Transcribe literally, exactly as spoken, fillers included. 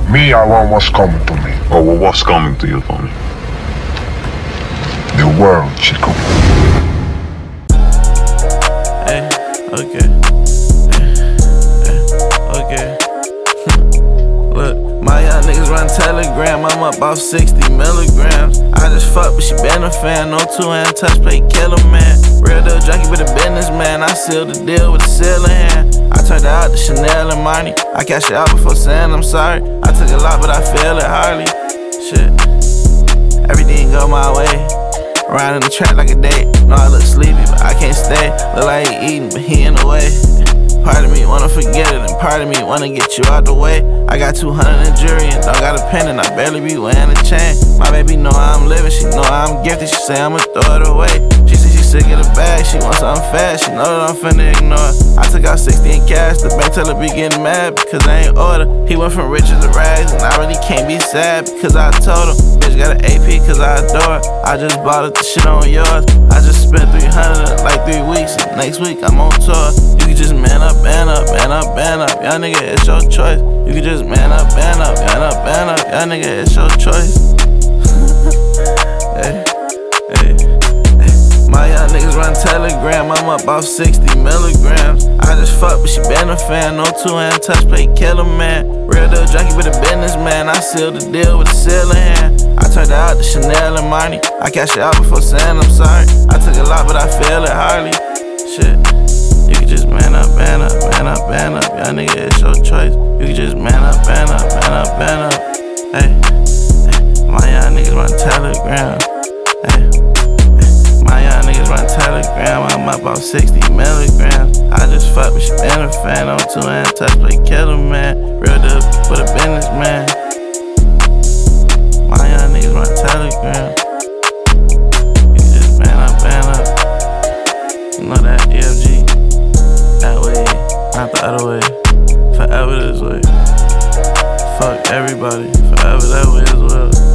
Me, I want what's coming to me. Oh, well, what's coming to you, Tony? The world, Chico. Hey, okay. Hey, okay. Look, my young niggas run Telegram. I'm up off sixty milligrams. I just fuck, but she been a fan. No two-hand touch, play killer, man. Real deal junkie with a businessman. I sealed the deal with a ceiling hand. I turned her out to Chanel and Marni. I cashed it out before saying I'm sorry. I took a lot, but I feel it hardly. Shit, everything go my way. Around in the trap like a date. No, I look sleepy, but I can't stay. Look like he eating, but he in the way. Part of me wanna forget it, and part of me wanna get you out the way. I got two hundred in jury and don't got a pen, and I barely be wearing a chain. My baby know I'm living, she know I'm gifted. She say I'ma throw it away. She say she sick of the bag, she wants something fast. She know that I'm finna ignore. I took out sixty in cash, the bank tell her be getting mad because I ain't order. He went from riches to rags, and I really can't be sad because I told him. Bitch got an A P cause I adore her. I just bought it, the shit on yours. I just spent three hundred in like three weeks, and next week I'm on tour. You can just man up, man up, man up, man up. Young nigga, it's your choice. You can just man up, man up, man up, man up. Young nigga, it's your choice. Hey, hey, hey. My young niggas run Telegram. I'm up off sixty milligrams. I just fuck, but she been a fan. No two-hand touch, play killer, man. Real deal junkie with a businessman. I sealed the deal with a ceiling hand. I turned her out to Chanel and Marni. I cashed it out before saying I'm sorry. I took a lot, but I feel it hardly. Shit, you can just man up, man up, man up, man up. Young nigga, it's your choice. You can just man up, man up, man up, man up. Hey, hey. My young niggas run Telegram. Hey, hey. My young niggas run Telegram. I'm up off sixty milligrams. I just fuck, but she been a fan. On two-hand touch, play killer, man. Real deal with a businessman. My young niggas run Telegram. You can just man up, man up. You know that E F G. That way, not the other way. Forever this way. Fuck everybody, forever that way as well.